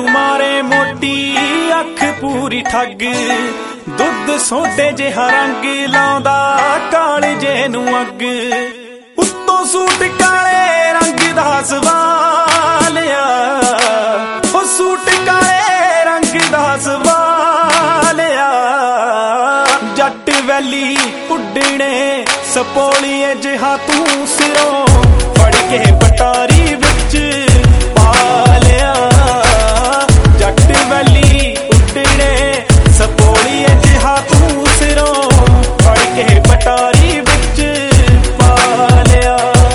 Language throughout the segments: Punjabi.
ਤੈਨੂੰ ਮਾਰੇ ਮੋਟੀ ਅੱਖ ਪੂਰੀ ਠੱਗ ਦੁੱਧ ਸੋਡੇ ਜਿਹਾ ਰੰਗ ਲਾਉਂਦਾ ਕਾਲੇ ਜੇ ਨੂੰ ਅੱਗ ਉੱਤੋਂ ਸੂਟ ਕਾਲੇ ਰੰਗ ਦਾ ਸਵਾਲਿਆ ਉਹ ਸੂਟ ਕਾਲੇ ਰੰਗ ਦਾ ਸਵਾਲਿਆ ਜੱਟ ਵੈਲੀ ਉੱਡਣੇ ਸਪੋਲੀਏ ਜਿਹਾ ਤੂੰ ਸਿਰੋਂ ਫੜ ਕੇ ਪਟਾਰੀ ਵਿੱਚ ਪਾ ਲਿਆ ਜੱਟ ਵੈਲੀ ਉੱਡਣੇ ਸਪੋਲੀਏ ਜਿਹਾ ਤੂੰ ਸਿਰੋਂ ਫੜ ਕੇ ਪਟਾਰੀ ਵਿੱਚ ਪਾ ਲਿਆ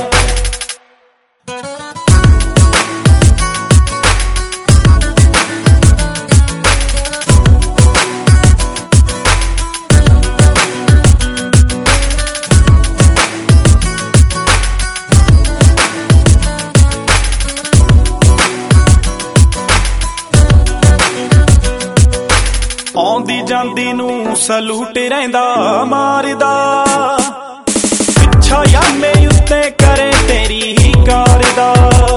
ਆਉਂਦੀ ਜਾਂਦੀ ਨੂੰ ਸਲੂਟ ਰਹਿੰਦਾ ਮਾਰਦਾ ਪਿੱਛਾ ਯਾਮੇ ਉੱਤੇ ਕਰੇ ਤੇਰੀ ਕਾਰ ਦਾ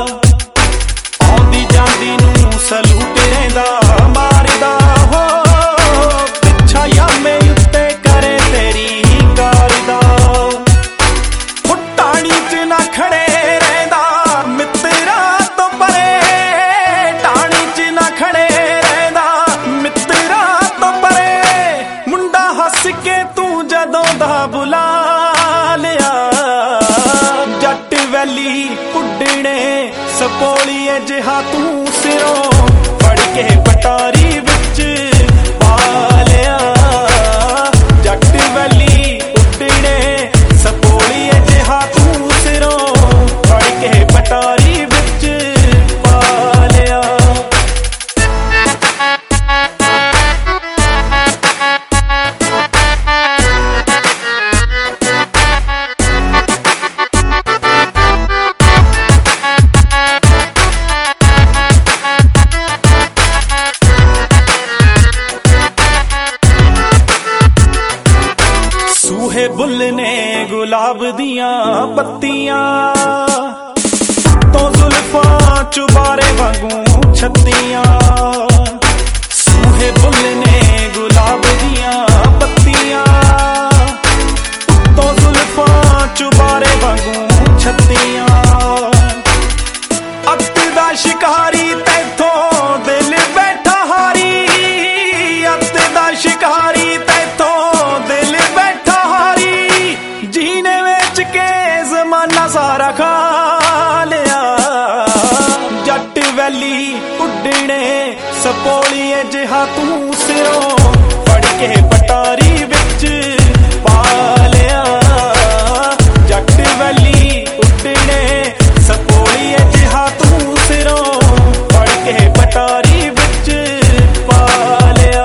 ਆਉਂਦੀ ਜਾਂਦੀ ਨੂੰ ਸਲੂਟ ਰਹਿੰਦਾ ਮਾਰਦਾ ਹੋ ਪਿੱਛਾ ਯਾਮੇ ਉੱਤੇ ਕਰੇ ਤੇਰੀ ਕਾਰ ਦਾ ਟਾਣੀ ਚ ਨਾ ਖੜੇ ਰਹਿੰਦਾ ਮਿੱਤਰਾ ਤੋਂ ਪਰੇ ਟਾਣੀ ਚ ਨਾ ਖੜੇ ਕੇ ਤੂੰ ਜਦੋਂ ਦਾ ਬੁਲਾ ਲਿਆ ਜੱਟ ਵੈਲੀ ਉੱਡਣੇ ਸਪੋਲੀਏ ਜਿਹਾ ਤੂੰ ਸਿਰੋਂ ਫੜ ਕੇ ਪਟਾਰੀ ਵਿੱਚ ਪਾ ਲਿਆ ਜੱਟ ਵੈਲੀ ਉੱਡਣੇ ਸਪੋਲੀਏ ਜਿਹਾ ਤੂੰ ਸਿਰੋਂ ਫੜ ਕੇ ਪਟਾਰੀ ਵਿੱਚ ਪਾ ਲਿਆ ਸੂਹੇ ਬੁੱਲ ਨੇ ਗੁਲਾਬ ਦੀਆਂ ਪੱਤੀਆਂ ਤੋਂ ਜ਼ੁਲਫਾਂ ਚੁਬਾਰੇ ਵਾਂਗੂ ਛੱਤੀਆਂ ਸੂਹੇ ਬੁੱਲ ਨੇ ਗੁਲਾਬ ਦੀਆਂ ਪੱਤੀਆਂ ਤੋਂ ਜ਼ੁਲਫਾਂ ਚੁਬਾਰੇ ਵਾਂਗੂ ਛੱਤੀਆਂ ਅੱਤ ਦਾ ਸ਼ਿਕਾਰੀ ਤੈਥੋਂ ਦਿਲ ਬੈਠਾ ਹਾਰੀ ਅੱਤ ਦਾ ਸ਼ਿਕਾਰੀ ਸਾਰਾ ਖਾ ਲਿਆ ਜੱਟ ਵੈਲੀ ਉੱਡਣੇ ਸਪੋਲੀਏ ਜਿਹਾ ਤੂੰ ਸਿਰੋਂ ਫੜ ਕੇ ਪਟਾਰੀ ਵਿੱਚ ਪਾ ਲਿਆ ਜੱਟ ਵੈਲੀ ਉੱਡਣੇ ਸਪੋਲੀਏ ਜਿਹਾ ਤੂੰ ਸਿਰੋਂ ਫੜ ਕੇ ਪਟਾਰੀ ਵਿੱਚ ਪਾ ਲਿਆ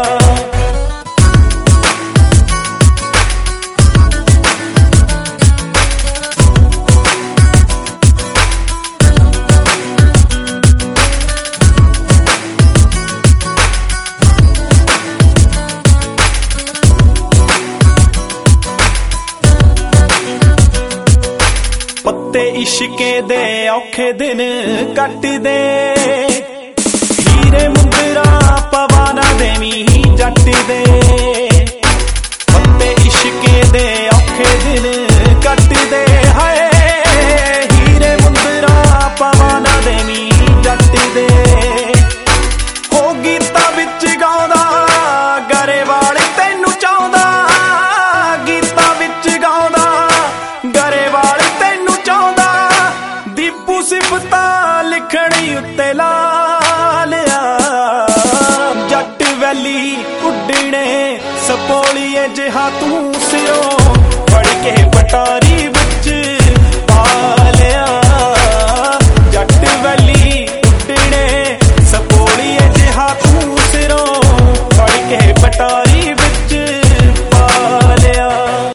ਪੱਤੇ ਇਸ਼ਕੇ ਦੇ ਔਖੇ ਦਿਨ ਕੱਟਦੇ ਹੀਰੇ ਮੁੰਦਰਾ ਪਵਾ ਨਾ ਦੇਵੀਂ ਜੱਟ ਦੇ ਪੱਤੇ ਇਸ਼ਕੇ ਦੇ ਔਖੇ ਦਿਨ ਕੱਟਦੇ ਹਾਏ ਹੀਰੇ ਮੁੰਦਰਾ ਪਵਾ ਨਾ ਦੇਵੀਂ ਜੱਟ ਦੇ ਹੋ ਗੀਤਾਂ ਵਿੱਚ ਗਾਉਂਦਾ ਗਰੇਵਾਲ ਤੈਨੂੰ ਚਾਹੁੰਦਾ ਗੀਤਾਂ ਵਿੱਚ ਗਾਉਂਦਾ ਗਰੇਵਾਲ ਸਿਫਤਾਂ ਲਿਖਣੀ ਉੱਤੇ ਲਾ ਲਿਆ ਜੱਟ ਵੈਲੀ ਉੱਡਣੇ ਸਪੋਲੀਏ ਜਿਹਾ ਤੂੰ ਸਿਰੋਂ ਫੜ ਕੇ ਪਟਾਰੀ